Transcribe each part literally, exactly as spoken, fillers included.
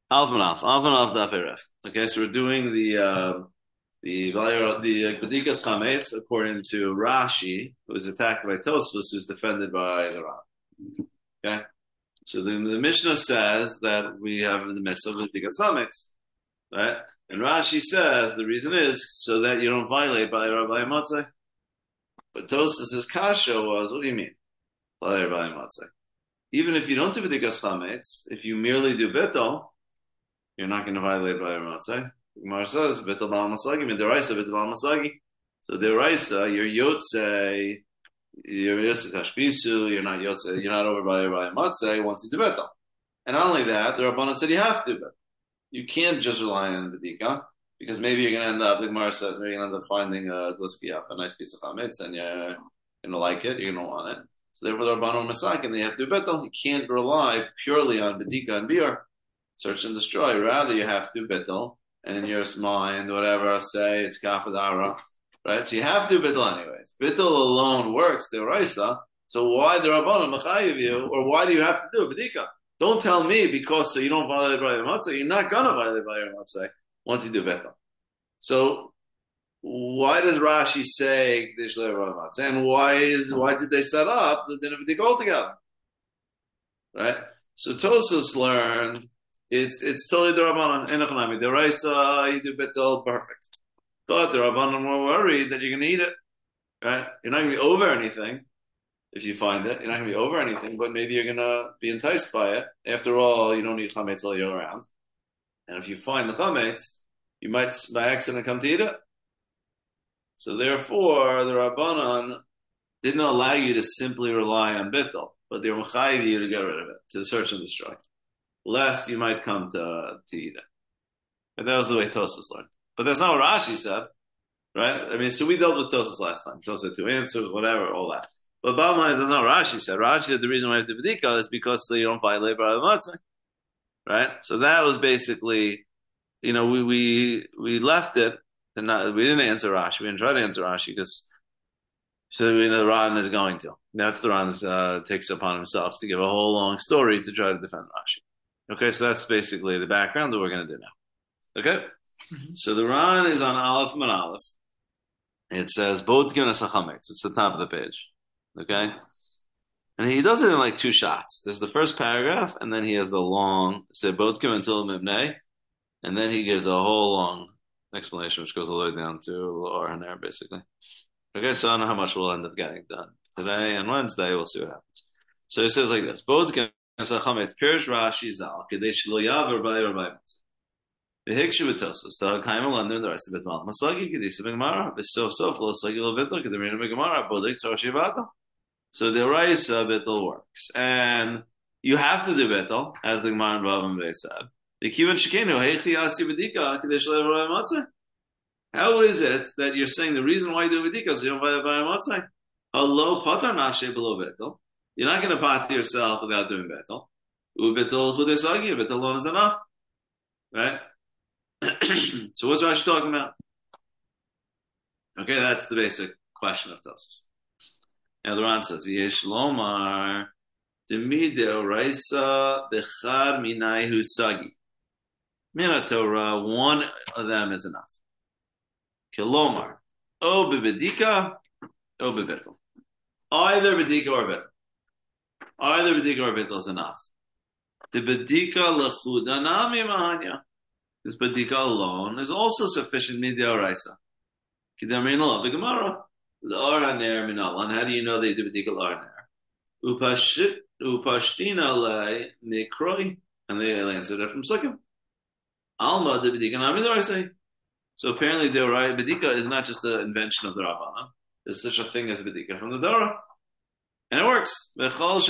Alf and Alf, Alf and Alf Daf Eref. Okay, so we're doing the uh, the the Bedikas Chametz according to Rashi, who was attacked by Tosfos, who's defended by the Ram. Okay, so the, the Mishnah says that we have the mitzvah of Bedikas Chametz, right? And Rashi says the reason is so that you don't violate by Rabbi Matzah. But Tosfos' kasha was, what do you mean by Rabbi Matzah? Even if you don't do Bedikas Chametz, if you merely do Betel, you're not going to violate by Matzah. Gemara says, Betel Bal Masagi, Midaraisa, Betel Bal Masagi. So Deraisa, you're Yotze, you're Yotze Tashbisu, you're not Yotze, you're not over by by Matzah once you do Betel. And not only that, the Rabbanan said you have to, but you can't just rely on the Bedika, because maybe you're going to end up, the Gemara says, maybe you're going to end up finding a Gliski a nice piece of Chametz, and you're going to like it, you're going to want it. So therefore the Rabbanan Masak, and they have to do Betel. You can't rely purely on Bedika and Biur. Search and destroy. Rather, you have to bittul, and in your mind, whatever, say it's kafadara, right? So you have to bittul anyways. Bittul alone works, the raisa. So why the rabbanon machayiv you, or why do you have to do a bedika? Don't tell me because so you don't violate by your matzah. You're not gonna violate by your matzah once you do bittul. So why does Rashi say k'dish le'rav matzah? And why is why did they set up the din of bedika altogether? Right. So Tosfos learned. It's it's totally the Rabbanan. Enochanami. The Raisa, you do betel, perfect. But the Rabbanan were worried that you're going to eat it, right? You're not going to be over anything if you find it. You're not going to be over anything, but maybe you're going to be enticed by it. After all, you don't need chametz all year round. And if you find the chametz, you might by accident come to eat it. So therefore, the Rabbanan didn't allow you to simply rely on betel, but they were mechayiv you to get rid of it, to search and destroy. Lest you might come to to eat it. But that was the way Tosfos learned. But that's not what Rashi said, right? I mean, so we dealt with Tosfos last time. Tosfos had two answers, whatever, all that. But bottom line, that's not what Rashi said. Rashi said the reason why you have to bedika is because so you don't violate by the matzah, right? So that was basically, you know, we we we left it. To not, we didn't answer Rashi. We didn't try to answer Rashi because so we know the Ran is going to. That's the Ran uh, takes upon himself to give a whole long story to try to defend Rashi. Okay, so that's basically the background that we're going to do now. Okay? Mm-hmm. So the Ran is on Aleph Man Aleph. It says, Bod Gimnas HaChametz. It's the top of the page. Okay? And he does it in like two shots. There's the first paragraph, and then he has the long, say, Bod Gim until Mibnei, and then he gives a whole long explanation, which goes all the way down to Or Haner, basically. Okay, so I don't know how much we'll end up getting done. Today and Wednesday, we'll see what happens. So it says like this, Bod Gim Chametz Pirish Rashi Zal Kadesh Lo Yaver By Rabbi Matzah. V'Hikshu B'Tosfos Tahar Kaimel Under the rest of Betel Masagi Kadisa B'Gemara V'Sof Sof Lo Sagi Lo Betel Kaderina B'Gemara Bodek Tzar Shivata. So the Raisa Betel works, and you have to do Betel as the Gemara and Bavim they said. The Kivan Shekenu Heichi Asi B'Dika Kadesh Lo Yaver By Matzah. How is it that you're saying the reason why you do B'Dika is you don't violate by Matzah? Hello Patar Nashe Below Betel. You're not going to pot yourself without doing betel. Ubetel chudesagi, betel alone is enough, right? So what's Rashi talking about? Okay, that's the basic question of Tosfos. Now the Ran says, "V'yesh lomar demideu raisa bechar minayhu sagi." Mina Torah, one of them is enough. Kilomar, o bebedika, o bebetel. Either bedika or betel. Either bedika or betel is enough. The bedika lechuda nami mahanya. This bedika alone is also sufficient mideoraisa. Kidamin alav the Gemara. The araner minal. And how do you know they do bedika araner? Upashit upashtina le mikroi, and they answered it from Sikkim. Alma the bedika nami doraisa. So apparently the bedika is not just the invention of the Rabbanan. There's such a thing as bedika from the Torah. And it works. You don't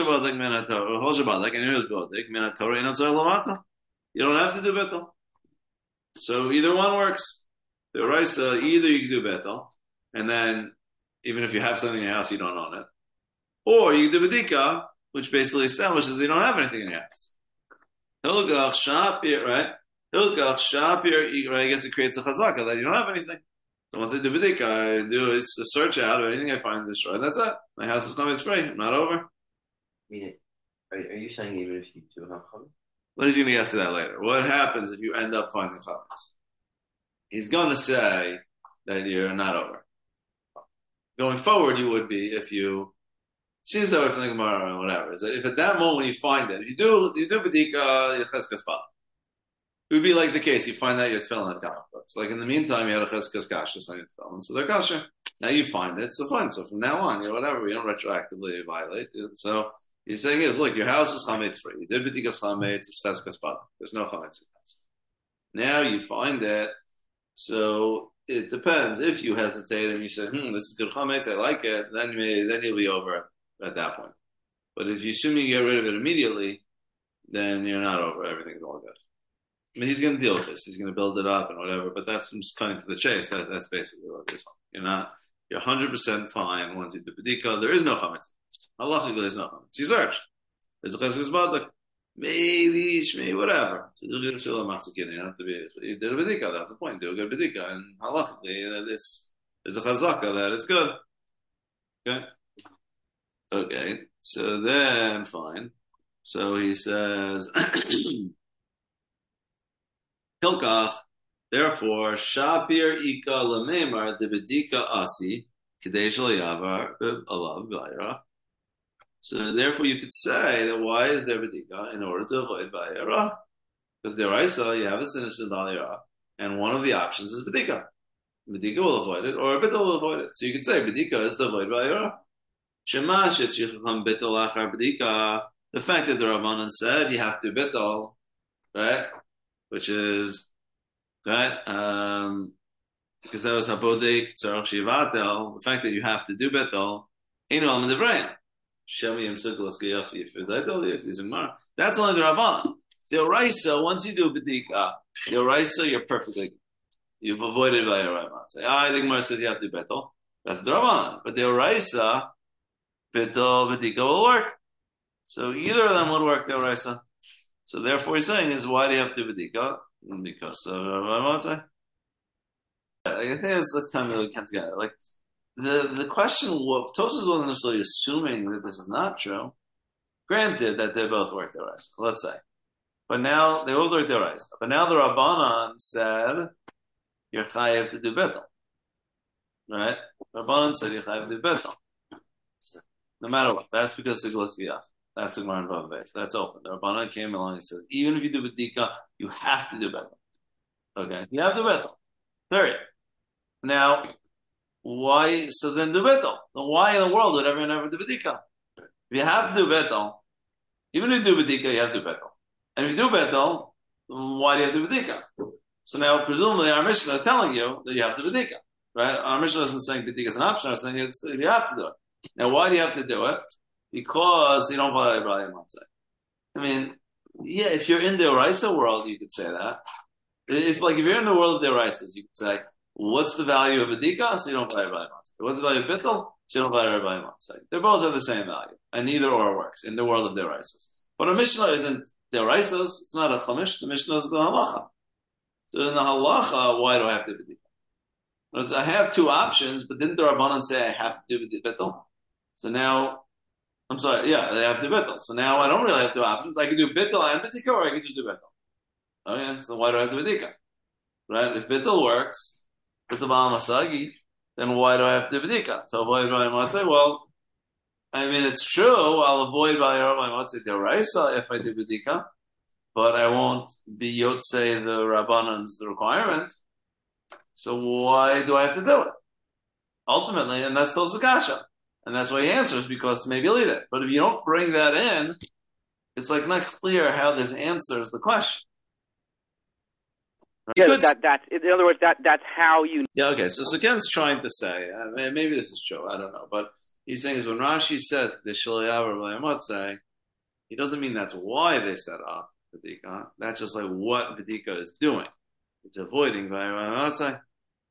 have to do betel. So either one works. The Raisa, either you can do betel, and then even if you have something in your house, you don't own it. Or you can do bedika, which basically establishes you don't have anything in your house. Hilgach Shapir, right? Hilgach Shapir, I guess it creates a chazaka that you don't have anything. So once I do bedika, I do is a search out of anything I find destroyed. That's it. My house is coming, it's free. I'm not over. I mean, are, are you saying even if you do have chametz? But he's going to get to that later. What happens if you end up finding chametz? He's going to say that you're not over. Going forward, you would be if you. It seems that way from the Gemara or whatever. Is that if at that moment you find it, if you do you do bedika yecheskas pal, it would be like the case you find out your tefillin and comic books. Like in the meantime, you had a cheskas kashrus on your tefillin, so they're kasher. Now you find it, so fine. So from now on, you know, whatever, you don't retroactively violate. So he's saying is, look, your house is chametz free. You did bedikas chametz, it's cheskas pal. There's no chametz in the house. Now you find it, so it depends. If you hesitate and you say, "Hmm, this is good chametz, I like it," then you may, then you'll be over at that point. But if you assume you get rid of it immediately, then you're not over. Everything's all good. I mean, he's going to deal with this. He's going to build it up and whatever. But that's just cutting to the chase. That, that's basically what it is. You're not. You're one hundred percent fine once you do bedika. There is no chametz. Halachically, there's no chametz. You search. There's a cheskas badak. Maybe, maybe, whatever. So you don't have to be. You did a bedika. That's the point. Do a good bedika, and halachically, it's there's a chazaka that it's good. Okay. Okay. So then, fine. So he says, Hilkach. Therefore, Shapir Ika Lamemar de Bedika Asi Kadesh Yavar Alav Vayra. So therefore, you could say that why is there Bedika in order to avoid Vayra? Because there I saw you have a sinister Vayra, and one of the options is Bedika. Bedika will avoid it, or a Bittul will avoid it. So you could say Bedika is to avoid Vayra. Shemash Yitzcham Bittul Achar Bedika. The fact that the Rabbanan said you have to Bittul, right? Which is right, um, because that was Habodek Tzarach Shivatel. The fact that you have to do Betel, Eino Al Medevrayim. Shemi Yem Sikulas Geyafi Yifidaitel Yifizimar. That's only the Rabbanan. The Oraisa, once you do Bedika, the Oraisa, you're perfectly good. You've avoided Vayarayim. Say, ah, I think Mar says you have to do Betel. That's the Rabbanan. But the Oraisa, Betel, Bedika will work. So either of them would work, the Oraisa. So therefore he's saying is, why do you have to do Bedika? Because of uh, I think it's this time that we can't together. Like the the question, well, Tosas wasn't necessarily assuming that this is not true. Granted that they both worked their eyes, let's say, but now they both worked their eyes. But now the Rabbanan said you're chayav to do betel, right? Rabbanan said you're chayav to do betel, no matter what. That's because the Glasviyah. That's the Gemara in Bava Beis. That's open. The Rabbanan came along and said, even if you do Bedika, you have to do Betel. Okay? You have to do Betel. Period. Now, why? So then do Betel. Then why in the world would everyone ever do Bedika? If you have to do Betel, even if you do Bedika, you have to do Betel. And if you do Betel, why do you have to do Bedika? So now, presumably, our Mishnah is telling you that you have to do Bedika. Right? Our Mishnah isn't saying Bedika is an option. It's saying it's, you have to do it. Now, why do you have to do it? Because you don't violate Raya Matzah. I mean, yeah, if you're in the Oraisa world, you could say that. If like if you're in the world of the Oraisas, you could say, what's the value of Bedika? So you don't violate Raya Matzah. What's the value of Bittul? So you don't violate Raya Matzah. They both have the same value, and neither or works in the world of the Oraisas. But a Mishnah isn't the Oraisas. It's not a Chumash. The Mishnah is the Halacha. So in the Halacha, why do I have to do Bedika? I have two options, but didn't the Rabbanan say I have to do Bittul? So now. I'm sorry, yeah, they have to Bittul. So now I don't really have two options. I can do Bittul and Bedika, or I can just do Bittul. Okay, so why do I have to Bedika? Right? If Bittul works, Bittul Ba'al Masagi, then why do I have to Bedika? To avoid Raya Matzah? Well, I mean, it's true, I'll avoid Raya Matzah Deraisa if I do Bedika, but I won't be Yotzei the Rabbanan's requirement. So why do I have to do it? Ultimately, and that's Tosas Kasha. And that's why he answers, because maybe you'll eat it. But if you don't bring that in, it's like not clear how this answers the question. Right? Yeah, that, that's, in other words, that, that's how you... Yeah, okay, so Suken's trying to say, uh, maybe this is true, I don't know, but he's saying is when Rashi says, the Shalayavar V'layamot, he doesn't mean that's why they set up Bedika. That's just like what Bedika is doing. It's avoiding V'layamot.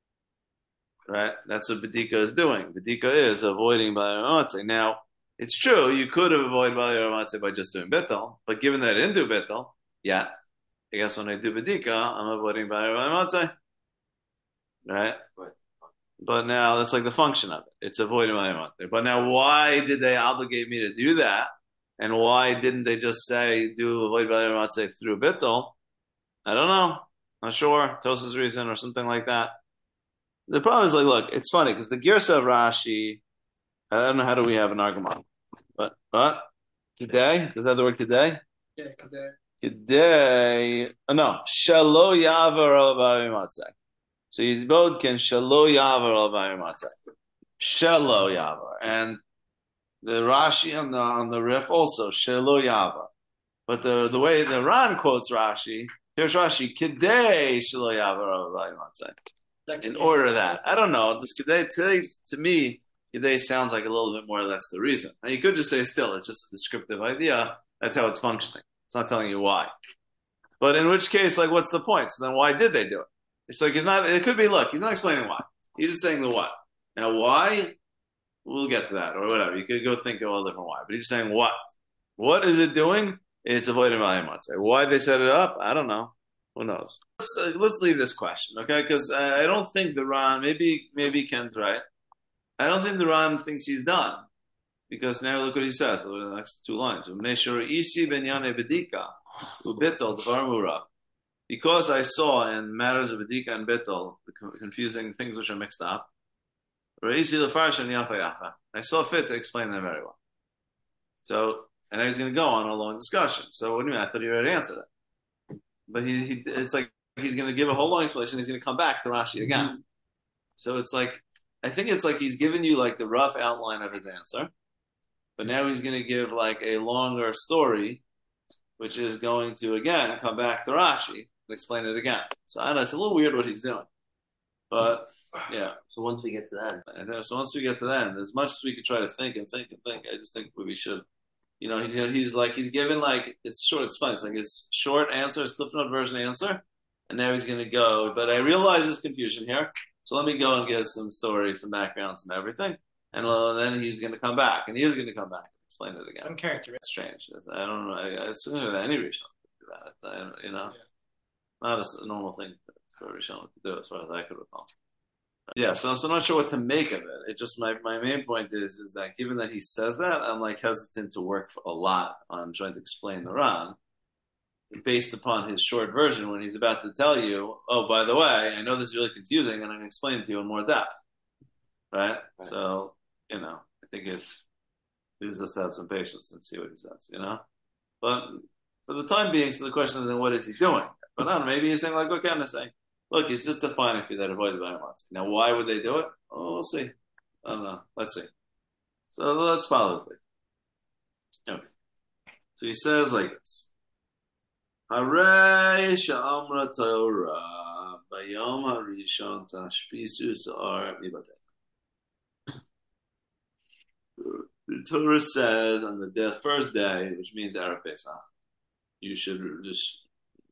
Right? That's what Bedika is doing. Bedika is avoiding Bali Ramatze. Now, it's true, you could have avoided Bali Ramatze by just doing Betel, but given that I didn't do Betel, yeah, I guess when I do Bedika, I'm avoiding Bali Ramatze. Right? Right? But now, that's like the function of it. It's avoiding Bali Ramatze. But now, why did they obligate me to do that? And why didn't they just say do avoid Bayir Matzah through Bittul? I don't know. Not sure. Tosa's reason or something like that. The problem is like, look, it's funny because the Girsa of Rashi, I don't know how do we have an argument, but but today does that have the word today? Yeah, today. Today, oh, no, Shalo Yavar al Bayir Matzah. So you both can Shalo Yavar al Bayir Matzah. Shalo Yavar, and the Rashi on the on the Rif also Shelo Yava, but the the way the Ran quotes Rashi, here's Rashi Kidei Shelo Yava. In order of that, I don't know. This Kidei today to me, Kidei sounds like a little bit more. That's the reason. Now you could just say still, it's just a descriptive idea. That's how it's functioning. It's not telling you why. But in which case, like, what's the point? So then, why did they do it? It's like he's not. It could be. Look, he's not explaining why. He's just saying the what. Now why? We'll get to that, or whatever. You could go think of all different why. But he's saying what? What is it doing? It's avoiding Bayir Matzah. Why they set it up? I don't know. Who knows? Let's, uh, let's leave this question, okay? Because uh, I don't think the Ran, maybe maybe Kent's right. I don't think the Ran thinks he's done. Because now look what he says, look at the next two lines. Because I saw in matters of Bedika and Bittul, the confusing things which are mixed up, I saw fit to explain them very well. So, and I was going to go on a long discussion. So, what do you mean? I thought you already answered that. But he, he it's like he's going to give a whole long explanation. He's going to come back to Rashi again. Mm-hmm. So it's like, I think it's like he's given you like the rough outline of his answer. But now he's going to give like a longer story, which is going to, again, come back to Rashi and explain it again. So, I don't know. It's a little weird what he's doing. But, yeah. So once we get to that, I know. So once we get to that, as much as we could try to think and think and think, I just think we should, you know, he's gonna, he's like he's given like it's short. It's funny. It's like his short answer, his Cliff Note version answer, and now he's gonna go. But I realize there's confusion here, so let me go and give some story, some background, some everything, and uh, then he's gonna come back, and he is gonna come back and explain it again. Some character. It's strange. I don't know. I, I assume that any Rishon could do that. I, you know, yeah. Not a, a normal thing for a Rishon to do, as far as I could recall. Yeah, so, so I'm not sure what to make of it. It just my, my main point is is that given that he says that, I'm like hesitant to work a lot on trying to explain the Ran based upon his short version when he's about to tell you, oh, by the way, I know this is really confusing, and I'm going to explain it to you in more depth. Right? right? So, you know, I think it leaves us to have some patience and see what he says, you know? But for the time being, so the question is then what is he doing? But I don't know, maybe he's saying like, what can I say? Look, he's just defining for you that avoids Bayir Matzah. Now, why would they do it? Oh, we'll see. I don't know. Let's see. So let's follow his lead. Okay. So he says like this. Harei she'amra Torah bayom harishon tashpisu sa'ar mibatei. The Torah says on the death, first day, which means Erev Pesach, you should just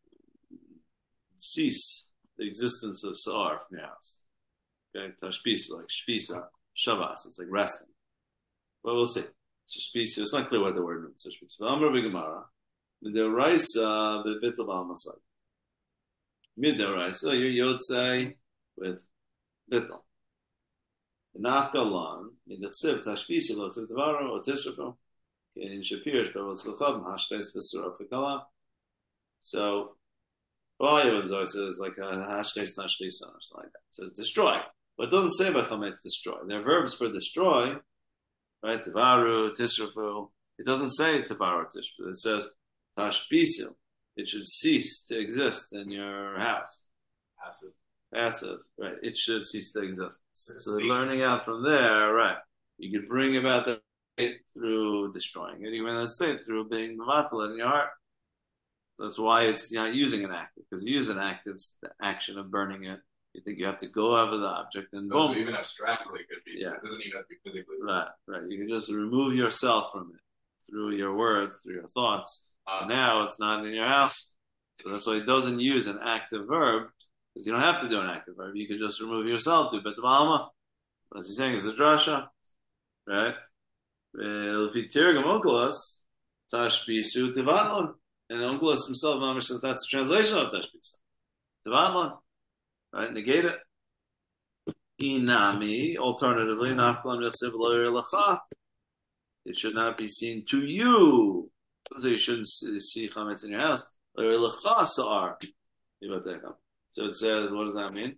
cease the existence of Sa'ar from your house. Okay, Tashpisa, like Shpisa, Shavas, it's like resting. But we'll see. Tashpisa, it's not clear what the word means, Tashpisa. But Amr B'Gemara, Mid'oraisa B'Bittul B'Amasai. Mid'oraisa, you're Yotzei with Bittul. Nafka Lan, Mid'chsiv, Tashpisa, L'chsiv Tavaro, or Tishrafo, in Shapirish, B'Avot Z'Chov, Hashpes B'Surah F'Kala. So, well, it says like a hashkes tashkisa or something like that. It says destroy. But it doesn't say bachametz destroy. There are verbs for destroy, right? Tivaru, tisrafu. It doesn't say tivaru, tisrafu. It says tashpisu. It should cease to exist in your house. passive. Passive, right. It should cease to exist. So they're learning out from there, right. You could bring about the state through destroying it. You bring that state through being mavatal in your heart. That's why it's you're not using an active, because you use an active, it's the action of burning it. You think you have to go over the object and boom. So even abstractly it could be. Yeah. It doesn't even have to be physically. Right, right. You can just remove yourself from it through your words, through your thoughts. Uh, and now it's not in your house. So that's why it doesn't use an active verb, because you don't have to do an active verb. You can just remove yourself to bet alma. As he's saying, is a drasha, right? Tashbisu tivadlon. And Onkelos himself, Mamash says that's a translation of Tashbisa. Tivadlon. Right? Negate it. Inami, alternatively, Nafkalam Yotzev Loyer Lacha. it should not be seen to you. So you shouldn't see chametz in your house. So it says, what does that mean?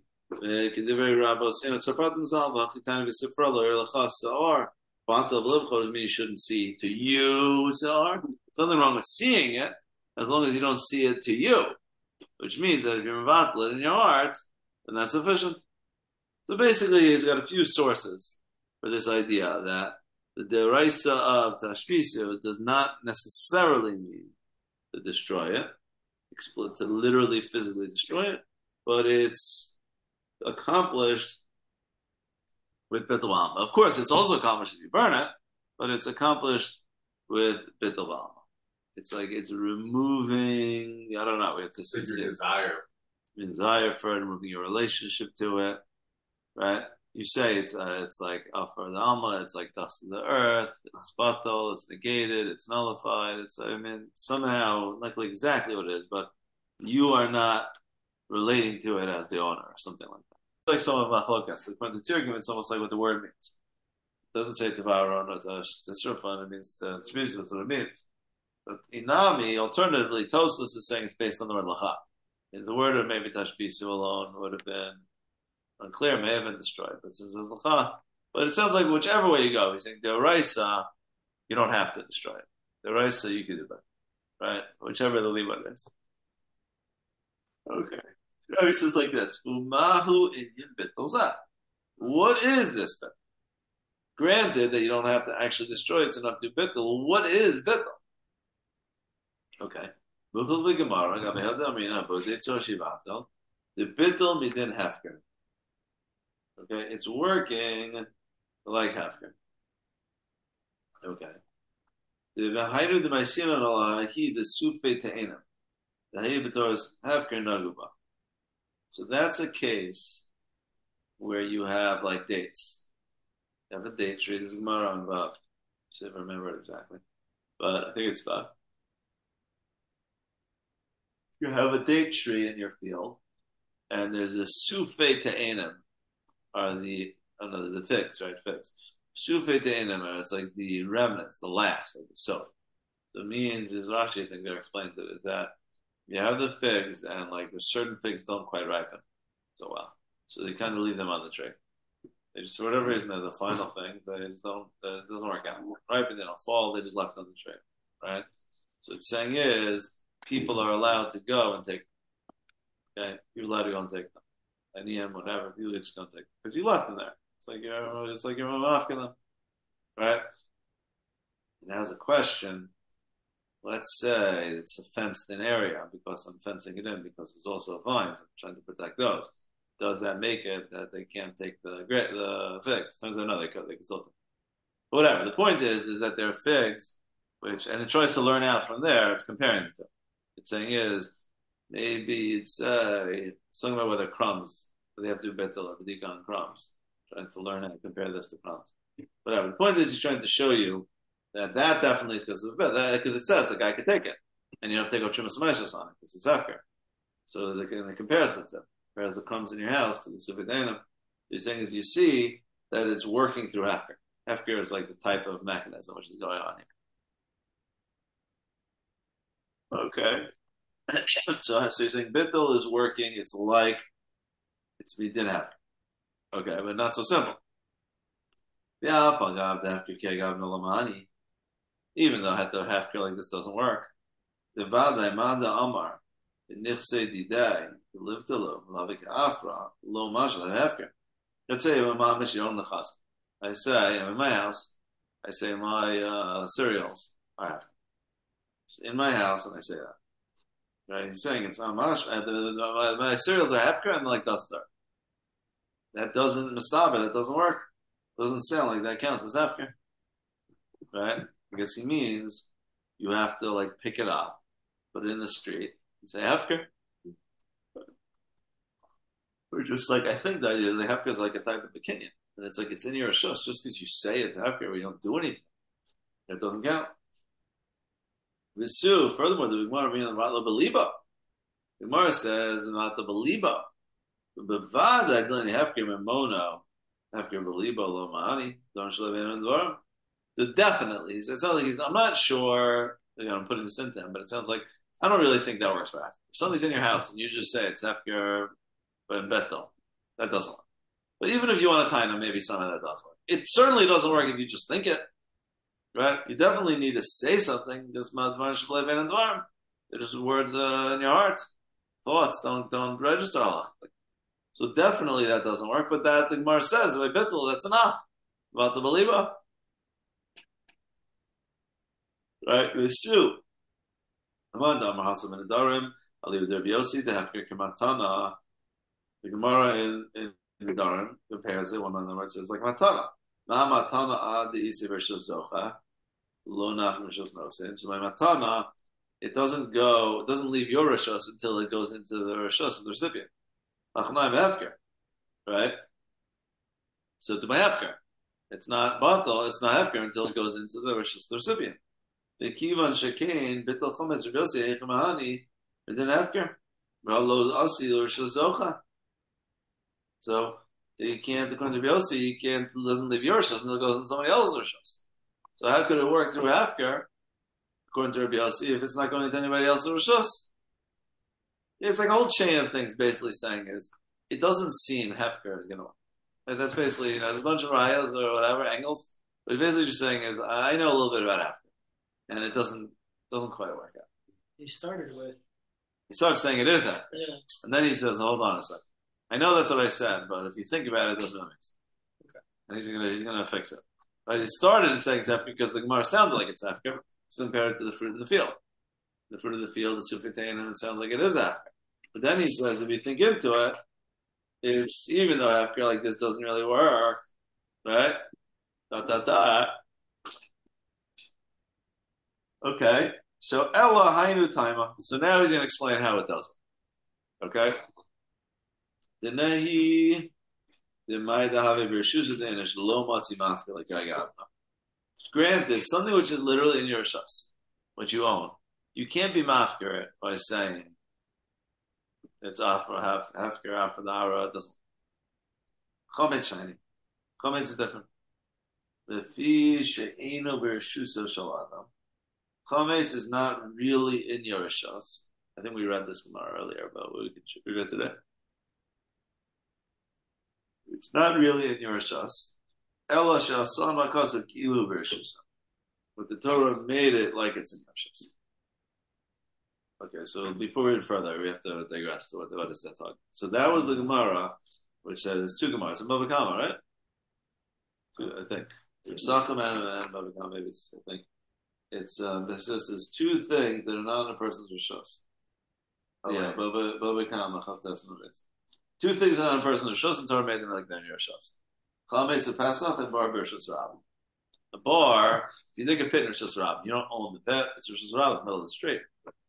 You shouldn't see to you. There's nothing wrong with seeing it, as long as you don't see it to you. Which means that if you're mevatl in your heart, then that's sufficient. So basically, he's got a few sources for this idea that the deraisa of tashbisa does not necessarily mean to destroy it, to literally physically destroy it, but it's accomplished with bittul v'alma. Of course, it's also accomplished if you burn it, but it's accomplished with bittul v'alma. It's like it's removing. I don't know. We have to see your desire, desire for it, removing your relationship to it, right? You say it's uh, it's like afar the alma. It's like dust of the earth. It's batal. It's negated. It's nullified. It's I mean somehow not like exactly what it is, but you are not relating to it as the owner or something like that. It's like some of machlokas. According to Tirgum, it's almost like what the word means. It doesn't say tavaron or to surfan. It means to shmiz. That's what it means. But inami, alternatively, Tosfos is saying it's based on the word lacha. And the word of maybe tashbisu alone would have been unclear, may have been destroyed. But since it was lacha, but it sounds like whichever way you go, he's saying deraisa, you don't have to destroy it. Deraisa, you can do that, right? Whichever the liba is. Okay. So he says like this: Umahu inyan bittul. What is this bittul? Granted that you don't have to actually destroy it, it's enough to do bittul. What is bittul? Okay. The bittul midin hefker. Okay, it's working like hefker. Okay. The v'hayru the ma'asina alahi the sufe te'enam. The haybitor is hefker naguba. So that's a case where you have like dates. You have a date tree. There's a Gemara on Vav. I don't remember it exactly, but I think it's Vav. You have a date tree in your field, and there's a sufe te'enim, are the, oh no, the figs, right? Figs. Sufe te'enim, are it's like the remnants, the last, like the soap. So it means, as Rashi, I think there explains it, is that you have the figs, and like there's certain figs don't quite ripen so well. So they kind of leave them on the tree. They just, for whatever reason, they're the final things, they just don't, uh, it doesn't work out. Ripen, they don't fall, they just left on the tree, right? So what it's saying is, people are allowed to go and take them. Okay, you're allowed to go and take them. N E M, whatever, you just go and take them because you left them there. It's like you're, it's like you're after them, right? And as a question, let's say it's a fenced-in area because I'm fencing it in because there's also vines. I'm trying to protect those. Does that make it that they can't take the the figs? Turns out no, they could. They can still take them. Whatever. The point is, is that there are figs, which and it tries to learn out from there. It's comparing the two. It's saying is maybe it's uh, it's talking about whether crumbs they have to do betel or bedika on crumbs. Trying to learn how to compare this to crumbs. Whatever. The point is, he's trying to show you that that definitely is because of because it says the guy can take it, and you don't have to take out trimas ma'asos on it because it's afker. So they can they compares the two, compares the crumbs in your house to the sufidanim. He's saying is you see that it's working through afker. Afker is like the type of mechanism which is going on here. Okay. so, so you're saying bittul is working, it's like, it's midin hefker. Okay, but not so simple. Even though hefker hefker like this doesn't work. The vadai manda amar, the nichse didai, the livtalo, lavik afra, lo mashal hefker. Let's say I'm a mamish yom nechas. I say, I'm in my house, I say my uh, cereals are hefker. In my house, and I say that. Right? He's saying it's not mamash. My, my cereals are hefker and like dust are. That doesn't mistaba. That doesn't work. Doesn't sound like that counts as hefker. Right? I guess he means you have to like pick it up, put it in the street, and say hefker. Or just like I think that the hefker is like a type of bikinion, and it's like it's in your shush just because you say it's hefker, we don't do anything. It doesn't count. Visu, furthermore, the Gemara means about the beliba. The Gemara says about the beliba. Bevada glani hefker memono hefker beliba lo ma'ani don't shlev in dvarim. So definitely, it sounds like he's. I'm not sure. You know, I'm putting this into him, but it sounds like I don't really think that works for Hefker. If something's in your house and you just say it's Hefker, but Betel, that doesn't work. But even if you want to tie them, maybe some of that does work. It certainly doesn't work if you just think it, right? You definitely need to say something. Just they're just words uh, in your heart, thoughts. Don't don't register Allah. So definitely that doesn't work. But that the Gemara says by Betel, that's enough. About the believer. Right, Vesu. Amanda Amar Hasam and Darim. Aliv Derbi Yossi. The Hefker Kematana. The Gemara in in the Darim compares it. One of them where it says like Matana. Ma Matana ad the Isi versus Zocha. Lo Nach versus Nosin. So by Matana, it doesn't go. It doesn't leave your rishos until it goes into the rishos of the recipient. Achnaim Hefker. Right. So to my Hefker, it's not batal. It's not Hefker until it goes into the rishos of the recipient. The kivan shekain bitul chometz regosi echemahani within Hefker. V'alo asi l'rishos So you can't, according to Yossi, you can't. It doesn't leave your rishos until it goes into somebody else's rishos. So how could it work through Hefker, according to Rabbi Yossi, if it's not going into anybody else's rishos? It's like a whole chain of things. Basically, saying is it doesn't seem Hefker is going to work. And that's basically, you know, there's a bunch of rayas or whatever angles, but basically just saying is I know a little bit about Hefker. And it doesn't doesn't quite work out. He started with. He starts saying it is Hefker. Yeah. And then he says, hold on a second. I know that's what I said, but if you think about it, it doesn't make sense. Okay. And he's gonna he's gonna fix it. But he started saying it's Hefker because the Gemara sounded like it's Hefker, so compared to the fruit in the field. The fruit of the field, the Sufitein, and it sounds like it is Hefker. But then he says if you think into it, it's even though Hefker like this doesn't really work, right? Dot dot dot. Okay, so Ella Hainu Taima. So now he's going to explain how it does it. Okay? The Nehi, the Maida Have Bershuzu Danish, Lo Matzi Mafka, like I got. Granted, something which is literally in your shus, what you own, you can't be mafker by saying it's off or half, half off for the ara, it doesn't. Chometz shiny. Chometz is different. The fi she'eno bershuzo shaladam. Chometz is not really in your shas. I think we read this Gemara earlier, but we can revisit it. It's not really in your shas. Ella shasan makas of kilu bershuzo. But the Torah made it like it's in your shas. Okay, so before we go further, we have to digress to what, what is that talking. So that was the Gemara, which says two Gemaras. And Bava Kama, right? Two, I think. Psachim and, and Bava Kama, maybe it's, I think. It's, um, it says there's two things that are not in a person's Rishos. Oh, yeah, Bava, Bava Kama, Chavtas and Ritz. Two things that are not in a person's Rishos, and Torah made them like they're in your Rishos. Chametz of Pesach and Bar Rishos Rabbim. A bar, if you think a pit in Rishos Rabbim, you don't own the pit, it's Rishos Rabbim in the middle of the street.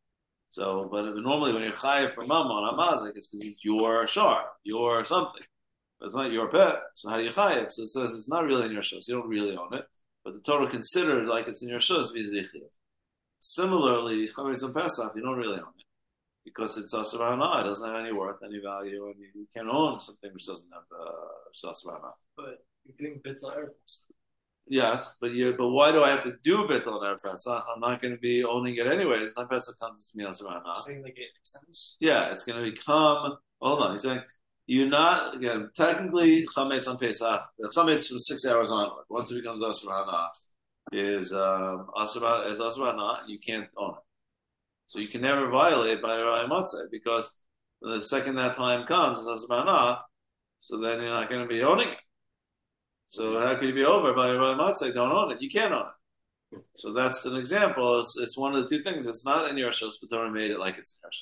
So, but normally when you're chayiv for mammon amazik, it's because it's your shar, your something. But it's not your pet. So how you chayiv? So it says it's not really in your shus. You don't really own it, but the Torah considered like it's in your shus vis-a-vis chayiv. Similarly, chametz on Pesach, you don't really own it because it's asur hana. It doesn't have any worth, any value, and you can't own something which doesn't have uh, asur hana. But you're getting bittul erev Pesach. Yes, but you, but why do I have to do bittul on erev Pesach? I'm not going to be owning it anyways. Not Pesach comes to me asur hana. Saying like it extends. Yeah, it's going to become. Hold on, he's saying you're not again. Technically, chametz on Pesach, the chametz from six hours onward. Once it becomes asur hana, is um, asur is asur hana. You can't own it, so you can never violate by Rai Matzah because the second that time comes, it's asur hana. So then you're not going to be owning it. So how could you be over by Rai Matzah? Don't own it. You can't own it. So that's an example. It's, it's one of the two things. It's not in your shos, but Torah made it like it's in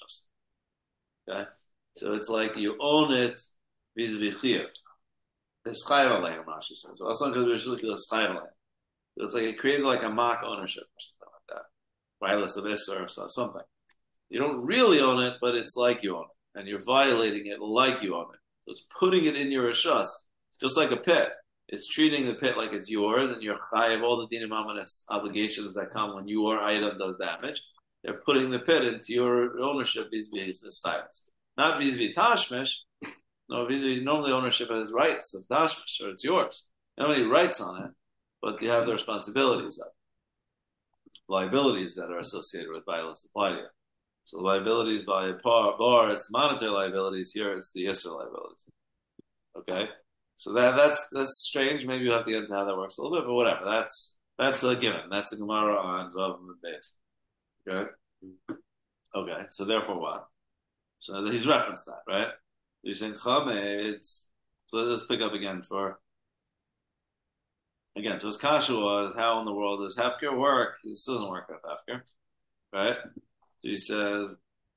your shos. Okay. So it's like you own it vis-a-vis chiyuv. It's chayav aleim, Rashi says. So it's chayav aleim. So it's like it created like a mock ownership or something like that. Wireless of Issa or something. You don't really own it, but it's like you own it. And you're violating it like you own it. So it's putting it in your shus, just like a pit. It's treating the pit like it's yours, and you're chayav all the dinim amanis obligations that come when your item does damage. They're putting the pit into your ownership vis-a-vis the styles. Not vis-a-vis tashmish. No, vis-a-vis normally ownership has rights of tashmish, or it's yours. You don't have any rights on it, but you have the responsibilities of liabilities that are associated with violence apply to you. So the liabilities by a par, bar, it's the monetary liabilities. Here, it's the Isser liabilities. Okay, so that that's that's strange. Maybe you have to get into how that works a little bit, but whatever. That's that's a given. That's a Gemara on Vav and Beis. Okay, okay. So therefore, what? So he's referenced that, right? He's saying Chametz. So let's pick up again for again. So his kasha was, how in the world does Hefker work? This doesn't work with Hefker, right? So he says,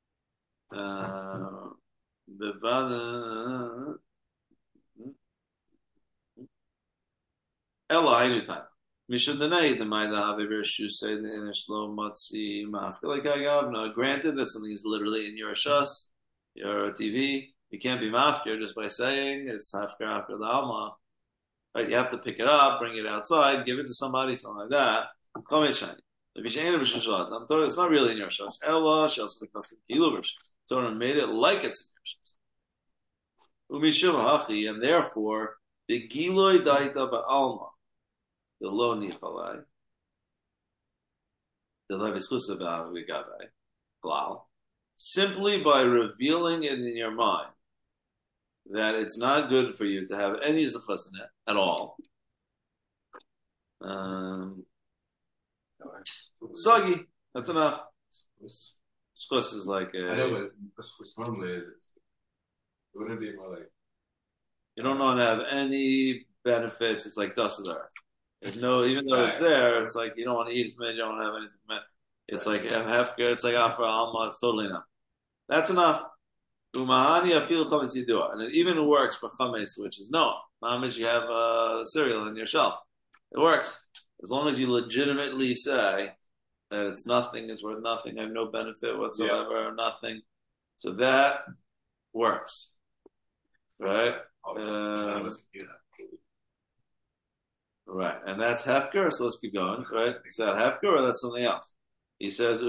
uh, Ella Hainu time. Mishadanei the Maida Haviver Shusay the Inishlo Matzi Mafka like Agavna. Granted that something is literally in your shus, your T V. You can't be mafkir just by saying it's hafkir after the alma. Right? You have to pick it up, bring it outside, give it to somebody, something like that. It's not really in your shus. Ella shels because Torah made it like it's in your shus. And therefore, the giloi daita ba'alma, the lo nichalai, the levischusa ba'avigavai, glal, simply by revealing it in your mind that it's not good for you to have any zechus in it at all. Um, Sagi, that's enough. Zechus is like a, I know, but zechus normally is. It wouldn't be more like you don't want to have any benefits. It's like dust of the earth. There's no, even though it's there, it's like you don't want to eat from it. You don't want to have anything from it. It's like hefker. It's like after alma. It's totally enough. That's enough. Umahani afil chametz yidua, and it even works for chametz, which is no. Mamish, you have uh, cereal in your shelf. It works as long as you legitimately say that it's nothing, it's worth nothing. I have no benefit whatsoever, yeah. Nothing. So that works, right? Um, right, and that's hefker. So let's keep going. Right, is that hefker or that's something else? He says,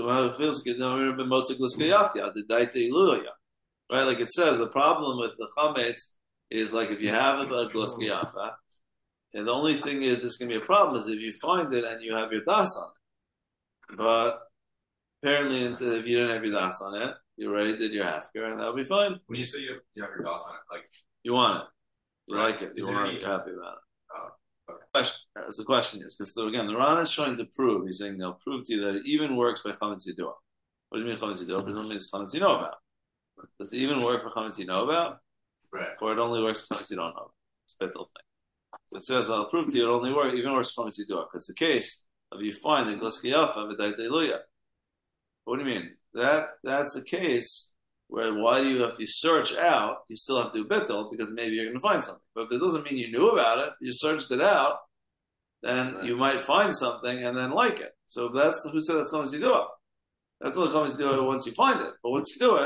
right? Like it says, the problem with the chametz is like if you have a glas kiyafa, and the only thing is it's going to be a problem is if you find it and you have your das on it. But apparently, if you didn't have your das on it, you already did your hefker, and that'll be fine. When you say you have, you have your das on it, like you want it, you right. like it, you is want it, it, you're happy about it. Oh, okay. Question, as the question is, because again, the Ran is trying to prove, he's saying they'll prove to you that it even works by chametz yidua. What do you mean chametz yidua? Presumably it's chametz you know about. Does it even work for chametz you know about? Right. Or it only works for chametz you don't know about? It's a bittul thing. So it says, I'll prove to you it only works, even works for chametz yidua. Because the case of you find the glas kiyafa v'dai deluya. What do you mean? That That's the case where why do you, if you search out, you still have to do bittul because maybe you're going to find something. But if it doesn't mean you knew about it, you searched it out, then right. You might find something and then like it. So that's who said that's chametz yidua. That's only chametz yidua once you find it. But once you do it,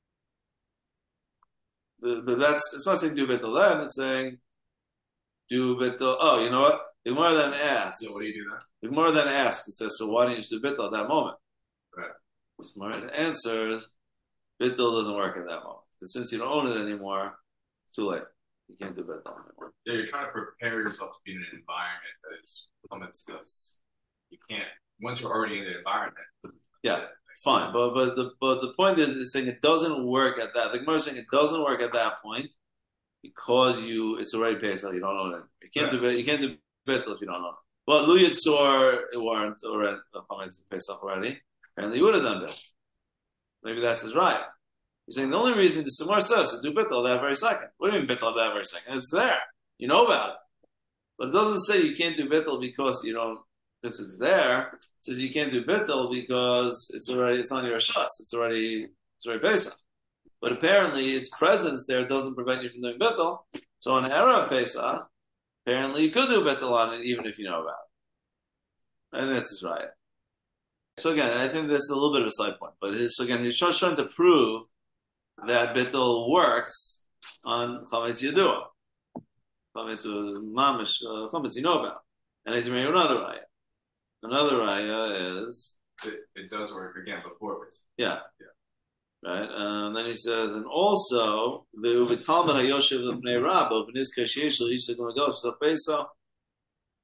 but that's it's not saying do bittul then. It's saying do bittul. Oh, you know what? The Gemara then asks. So what do you do then? The Gemara then asks. It says, so why don't you just do bittul at that moment? Right. The Gemara answers, bittul doesn't work at that moment because since you don't own it anymore, it's too late. You can't do bittul anymore. Yeah, you're trying to prepare yourself to be in an environment that is chametz das. You can't once you're already in the environment. Yeah. Fine, but but the but the point is, it's saying it doesn't work at that. The Gemara is saying it doesn't work at that point because you it's already Pesach. You don't own it. You can't right. do you can't do bittul if you don't own it. But Lu Yitzor it weren't already chametz Pesach already, and you would have done bittul. Maybe that's his right. He's saying the only reason the Samar says to do bittul that very second. What do you mean bittul that very second? It's there. You know about it, but it doesn't say you can't do bittul because you don't because it's there. It says you can't do bittul because it's already it's on your shus. It's already it's already Pesach. But apparently its presence there doesn't prevent you from doing bittul. So on Erev Pesach, apparently you could do bittul on it even if you know about it. I think that's his right. So again, I think this is a little bit of a side point. But his, so again, he's just trying to prove that bittul works on chametz yidua. Chametz mamish, chametz you know about. And he's bringing another raya. Another raya is it, it does work again before this. Yeah, yeah, right. Um, then he says, and also the Talmud Hayoshev Lefnei Rabba, in his case, Yeshua Yisrael going to go so Pesach.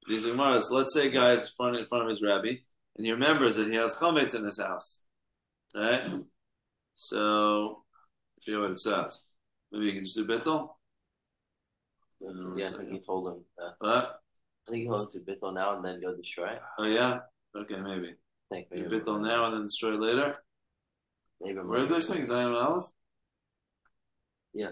these Gemaras. Let's say a guy's in front, in front of his rabbi, and he remembers that he has chametz in his house, right? So, I forget what it says. Maybe you can just do bittul. Yeah, I think he told him. Uh, What? I think he told him to bittul now and then go destroy it. Oh yeah. Okay, maybe. I think You maybe. bittul now and then destroy later. Maybe. Where is this thing? Zion and Aleph? Yeah.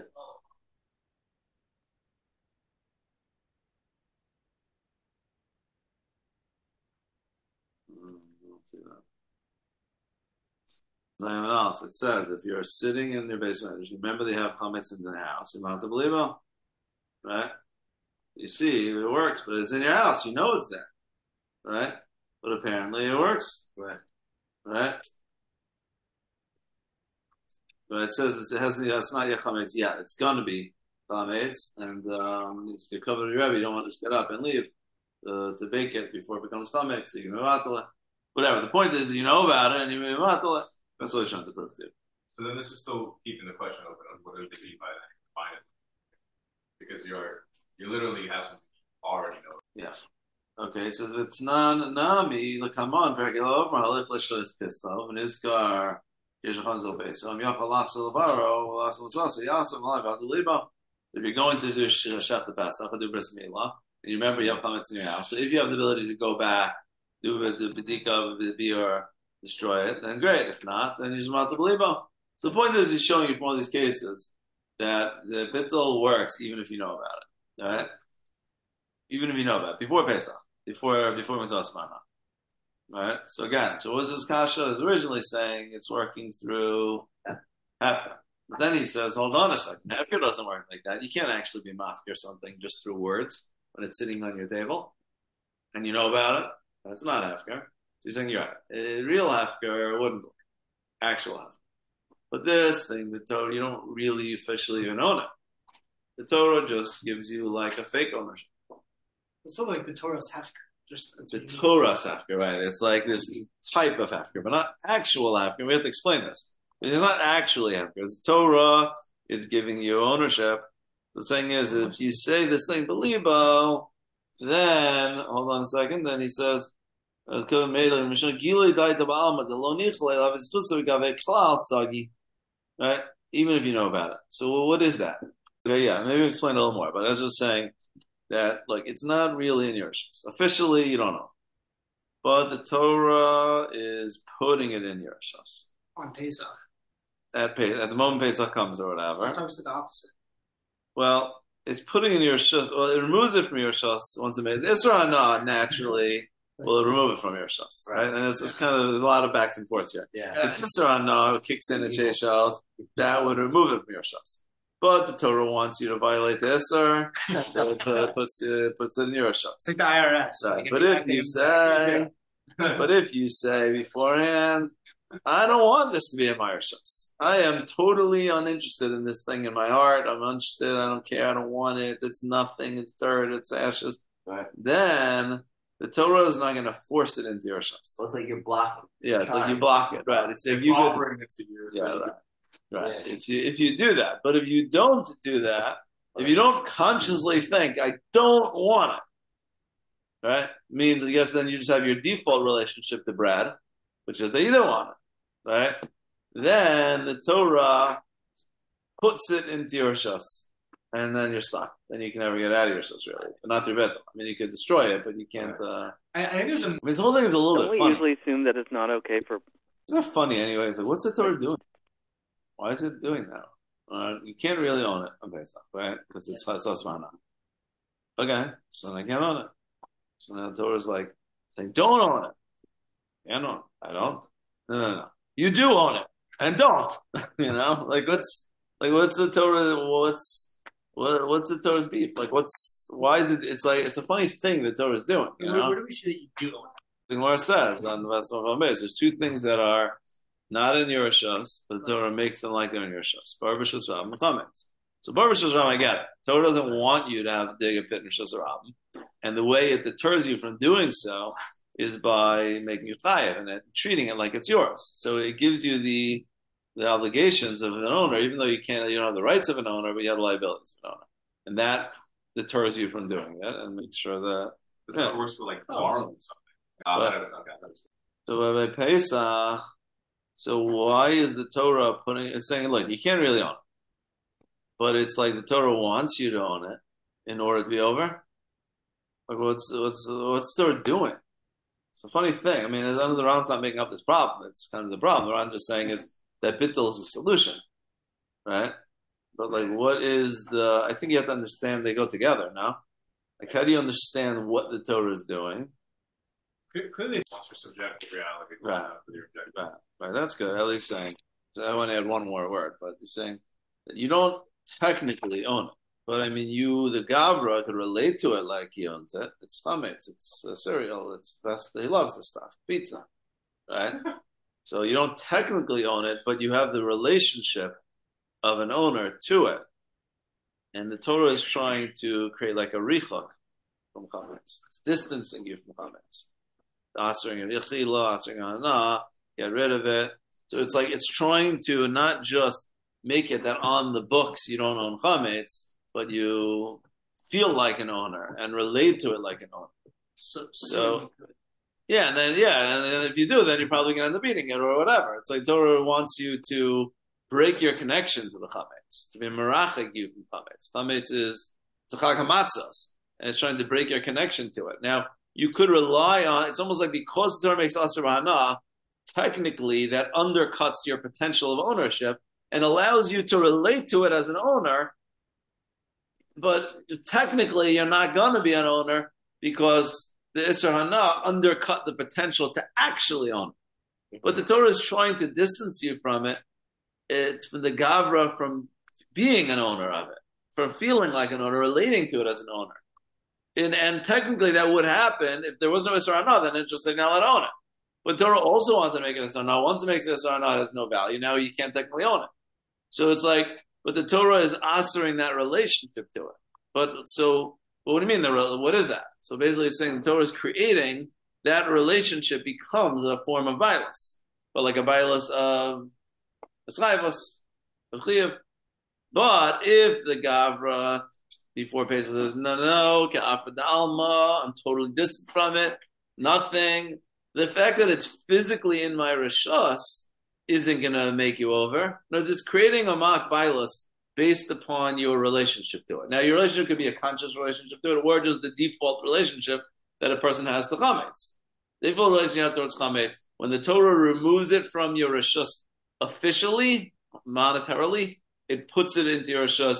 Mm, I don't see that. Zion and Aleph. It says if you're sitting in your basement, just remember they have chametz in the house. You have to believe them, right? You see, it works, but it's in your house. You know it's there, right? But apparently it works, Right. right? But it says it has it's not yet chametz yet. It's gonna be chametz, and um, it's you're covered with your rebbe. You don't want to just get up and leave uh, to bake it before it becomes chametz. So you can mevatale. Whatever. The point is, you know about it and you mevatale. That's what I'm trying to prove to you. So then this is still keeping the question open on what do they mean by that? Define it. Because you're you literally have something you already know. Yeah. Okay, it says it's non nami l'kamon pergelo over halif l'shlis pislav and iskar yeshachan zolbeso am yachal lachs l'varo lachs l'tzasa yasam l'ay v'adu liba. If you're going to do Shabbat the Pesach, do bris milah, and you remember you have chametz in your house, so if you have the ability to go back, do the bedika, the biur, destroy it, then great. If not, then he's not the believer. So the point is, he's showing you from all these cases that the bittul works even if you know about it. All right, even if you know about it before Pesach, before before Mitzvah Mana. All right. So again, so what was this kasha? Is originally saying it's working through hefker. But then he says, hold on a second. Hefker doesn't work like that. You can't actually be mafkir something just through words when it's sitting on your table and you know about it. That's not hefker. So he's saying, you're right. A real hefker wouldn't work. Actual hefker. But this thing, the Torah, you don't really officially even own it. The Torah just gives you like a fake ownership. It's sort of like the Torah's hefker. Just It's a Torah's hefker, right? It's like this type of hefker, but not actual hefker. We have to explain this. It's not actually hefker. The Torah is giving you ownership. The thing is, if you say this thing, belibo, then, hold on a second, then he says, right? Even if you know about it. So what is that? Okay, yeah, maybe explain a little more, but I was just saying that, like, it's not really in your shus. Officially, you don't know. But the Torah is putting it in your shus. on Pesach. At, at the moment Pesach comes or whatever. Sometimes it's the opposite. Well, it's putting in your shus. Well, it removes it from your shus once it made this or not naturally. Will it remove it from your shus, right? And it's, it's kind of there's a lot of backs and forths here. Yeah. If this or no kicks in and sheshals, that would remove it from your shus. But the Torah wants you to violate the Isser, so it uh, puts uh, puts it in your shus. It's like the I R S. Right. Like But if you say, but if you say beforehand, I don't want this to be in my shus. I am totally uninterested in this thing in my heart. I'm uninterested. I don't care. I don't want it. It's nothing. It's dirt. It's ashes. Right. Then the Torah is not going to force it into your shus. So it's like you're blocking. Yeah, it's like you block it, right? It's if you could, offering it to you. yeah, right, right. Yeah. If you if you do that, but if you don't do that, if you don't consciously think I don't want it, right? Means I guess then you just have your default relationship to bread, which is that you don't want it, right? Then the Torah puts it into your shus, and then you're stuck. Then you can never get out of your shus, really, but not through betel. I mean, you could destroy it, but you can't. Uh, I, I think there's a I mean, the whole thing is a little Don't bit we funny. usually assume that it's not okay for? It's not funny anyway. It's like, what's the Torah doing? Why is it doing that? Uh, you can't really own it on Pesach, right? Because it's Chasas. Okay, so I can't own it. So now the Torah's like saying, don't own it. Yeah, no, I don't. No, no, no. You do own it, and don't. You know, like what's like what's the Torah? What's what? What's the Torah's beef? Like what's why is it? It's like it's a funny thing the Torah's doing. You where, know, where do we see that you do own it? the Gemara says on the Vasam Hames, there's two things that are not in your shus, but the Torah makes them like they're in your shus. Barber Shus Ram and Chametz. So Barber Shus Ram, I get it. Torah doesn't want you to have to dig a pit in Shus Ram, and the way it deters you from doing so is by making you chayav and it, treating it like it's yours. So it gives you the the obligations of an owner, even though you can't, you don't have the rights of an owner, but you have the liabilities of an owner, and that deters you from doing it and makes sure that This Yeah. one works for like borrowing something. Uh, But- I don't know. Okay, that's- So by Pesach, so why is the Torah putting it's saying, look, you can't really own it, but it's like the Torah wants you to own it in order to be over. Like what's what's what's the Torah doing? It's a funny thing. I mean, as under the Ram's not making up this problem. It's kind of the problem. The Ram just saying is that bittul is the solution, right? But like, what is the? I think you have to understand they go together. No, like, how do you understand what the Torah is doing? Clearly, it's also subjective reality. Right. Not really objective. Right, right. That's good. At least saying. So I want to add one more word, but you're saying that you don't technically own it, but I mean, you, the Gavra, could relate to it like he owns it. It's chametz. It's uh, cereal. It's best. He loves the stuff. Pizza, right? So you don't technically own it, but you have the relationship of an owner to it, and the Torah is trying to create like a richok from chametz. It's distancing you from chametz. Answering an ichila, answering an ana, get rid of it. So it's like it's trying to not just make it that on the books you don't own chametz, but you feel like an owner and relate to it like an owner. So, So yeah, and then yeah, and then if you do, then you're probably gonna end up eating it or whatever. It's like Torah wants you to break your connection to the chametz, to be merachik you from chametz. Chametz is it's a chag hamatzos, and it's trying to break your connection to it. Now you could rely on. It's almost like because the Torah makes asur b'hana, technically that undercuts your potential of ownership and allows you to relate to it as an owner. But technically, you're not going to be an owner because the Isser Hana undercut the potential to actually own it. But the Torah is trying to distance you from it. It's from the Gavra from being an owner of it, from feeling like an owner, relating to it as an owner. And, and technically, that would happen if there was no Isser Hana, then it's just saying, now let own it. But Torah also wants to make it Isser Hana. Once it makes it Isser Hana, it has no value. Now you can't technically own it. So it's like, but the Torah is answering that relationship to it. But so, but what do you mean? The, what is that? So basically, it's saying the Torah is creating that relationship becomes a form of bias, but like a bias of eschayvos, of chiyuv. But if the Gavra before Pesach says no, no, ke'afar d'alma, I'm totally distant from it, nothing. The fact that it's physically in my rishos isn't going to make you over. No, it's creating a mock bias based upon your relationship to it. Now, your relationship could be a conscious relationship to it, or just the default relationship that a person has to chametz. The default relationship towards chametz, when the Torah removes it from your rishos officially, monetarily, it puts it into your rishos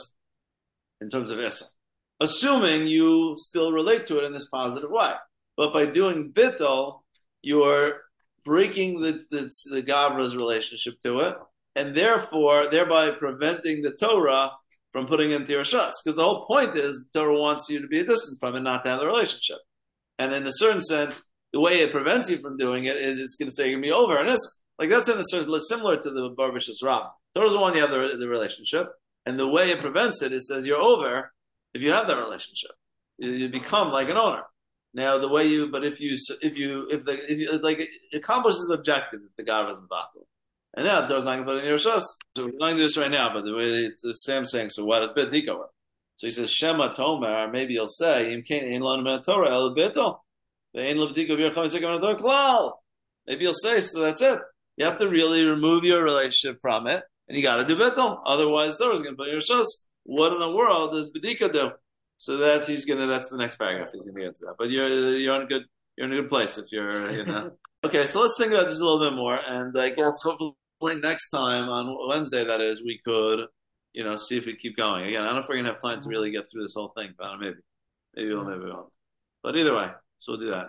in terms of esa. Assuming you still relate to it in this positive way. But by doing bittul, you're breaking the, the, the Gavra's relationship to it, and therefore, thereby preventing the Torah from putting it into your shas. Because the whole point is, the Torah wants you to be distant from it, not to have the relationship. And in a certain sense, the way it prevents you from doing it is it's going to say you're going to be over, and it's like that's in a certain similar to the Barbishas Ram. Torah doesn't want you to have the, the relationship, and the way it prevents it, it says you're over if you have that relationship. You, you become like an owner. Now, the way you, but if you, if you, if the, if you, like, it accomplishes the objective if the Gavra is Mbaku. And now the Torah's not going to put it in your shos. So we're going to do this right now, but the way it's the Sam saying, so what does bet dika work? So he says, Shema Tomer, maybe he'll say, Im kain ein lanu min Torah el beto. Ve'ein lo b'dika b'yer chametz min Torah klal. Maybe he'll say, so that's it. You have to really remove your relationship from it, and you got to do beto. Otherwise, the Torah's going to put it in your shos. What in the world does bedika do? So that's he's gonna. That's the next paragraph. He's gonna get to that. But you're you're in a good you're in a good place if you're you know. Okay, so let's think about this a little bit more, and I guess hopefully next time on Wednesday, that is, we could you know see if we keep going. Again, I don't know if we're gonna have time to really get through this whole thing, but maybe maybe we'll maybe we won't. But either way, so we'll do that.